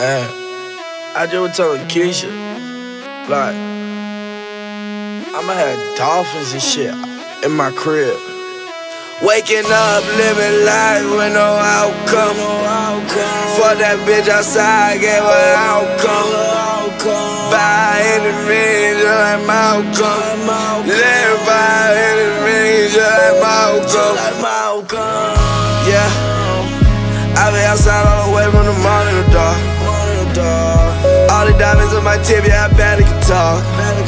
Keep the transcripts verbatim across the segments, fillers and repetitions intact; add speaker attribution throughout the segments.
Speaker 1: Man, I just was telling Keisha, like, I'ma have dolphins and shit in my crib. Waking up, living life with no outcome. Fuck that bitch outside, gave her an outcome. By any means, just like Malcolm. Live by any means, just like Malcolm. Yeah, I been outside all the way from the morning to dark. All the diamonds on my tip, yeah, I barely can talk.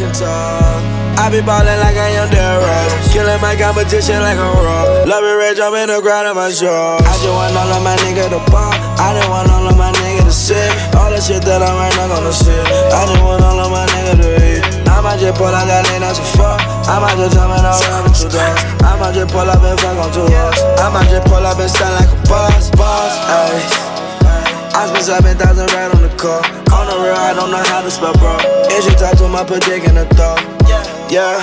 Speaker 1: I be ballin' like I am Derrick Rose, killing my competition like a raw. Love it red, jump in the ground of my shorts. I just want all of my niggas to ball. I didn't want all of my niggas to sit. All the shit that I'm right now gonna sit. I just want all of my niggas to eat. I might just pull out that lane, that's a fuck. I might just jump in around with two dogs. I might just pull up and fuck on two horses. I might just pull up and stand like a boss, boss, ayy. I spent seven thousand right on the car. On the real, I don't know how to spell bro. And she talk to my dick in the thought. Yeah,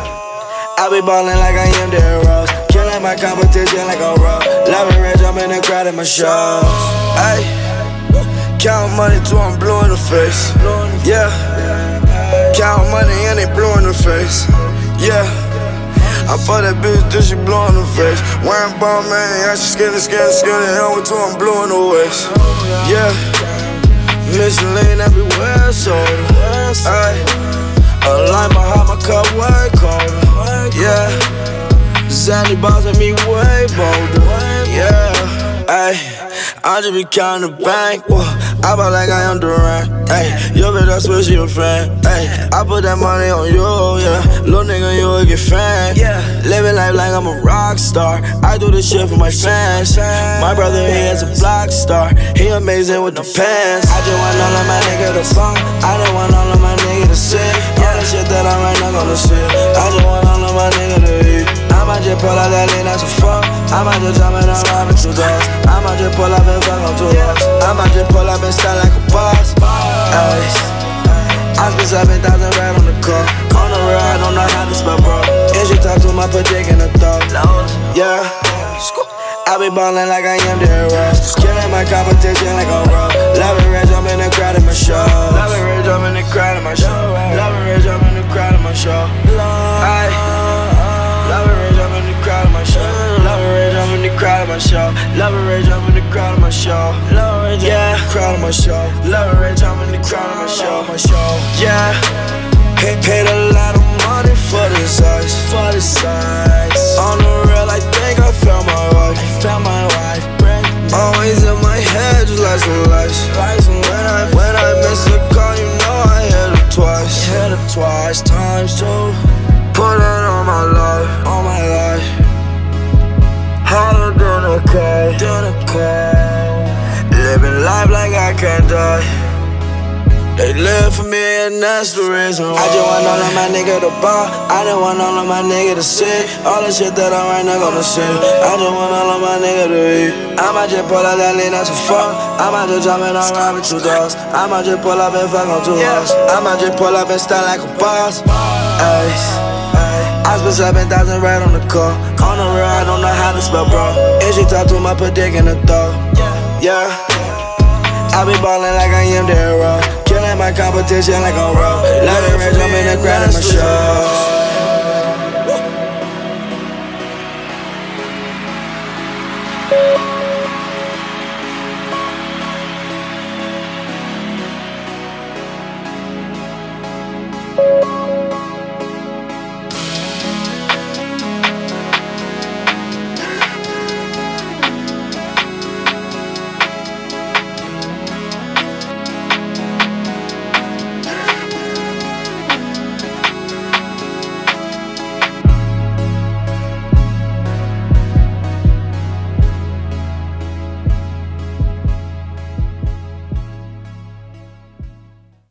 Speaker 1: I be ballin' like I am Derrick Rose, killing my competition like a raw. Love it red, jump in the crowd at my shows. Ayy, count money till I'm blue in the face. Yeah, count money and they blue in the face. Yeah, I fuck that bitch till she blue in the face. Wearing bomb man, yeah, she skinny, skinny, skinny. And with two, I'm blue in the waist. Yeah, Michelin everywhere, so ayy. I like my heart, my cup way colder. Yeah, Zanny bossing me way bolder. Yeah, ayy, I just be counting the bank. Whoa, I ball like I am Durant. Ayy, yo bitch, I swear she a fan. Ayy, I put that money on you, yeah. Little nigga, you will get fan. Yeah, living life like I'm a rock star. I do this shit for my fans. My brother, he is a block star. He amazing with the pants. I just want all of my niggas to fall. I don't want all of my niggas to sit. All the shit that I'm right now gonna sit. I just want all of my niggas to eat. I might just pull out that lane, that's a fuck. I might just jump in around with two dogs. I might just pull up and fuck on two horses. I might just pull up and stand like a boss. Ay, I spent seven thousand right on the car. On the real, I don't know how to spell bro. And she talk to my dick in the thought. Yeah, I be ballin' like I am Derrick Rose, killing my competition like a raw. Love it red, jump in the crowd at my show. Love it red, jump in the crowd at my show. Love it red, jump in the crowd at my show. Ay, love it red, jump in the crowd at my show. Love it red, jump in the crowd at my show. Love it red, jump in the crowd at my show. Yeah, crowd at my show. Love it red, jump in the crowd at my show. My show. Yeah, paid paid a lot of money for this ice, for this ice. On the real, I think I found my wife. Found my wife. Always in my head, just like some lights. When I when I miss a call, you know I hit it twice. Hit it twice, times two. Put it on my life, on my life. Harder than a call, than a call. Living life like I can't die. They live for me and that's the reason why. I just want all of my niggas to ball. I didn't want all of my niggas to sit. All the shit that I'm right now gonna sit. I just want all of my niggas to eat. I might just pull out that lane, that's a fuck. I might just jump in around with two dogs. I might just pull up and fuck on two horses. I might just pull up and stand like a boss. Ayy, I spent seven thousand right on the car. On the real, I don't know how to spell bro. And she talk to my dick in the thought. Yeah, I be ballin' like I am Derrick Rose, killing my competition like a raw. Love it red, jump in the crowd at my show.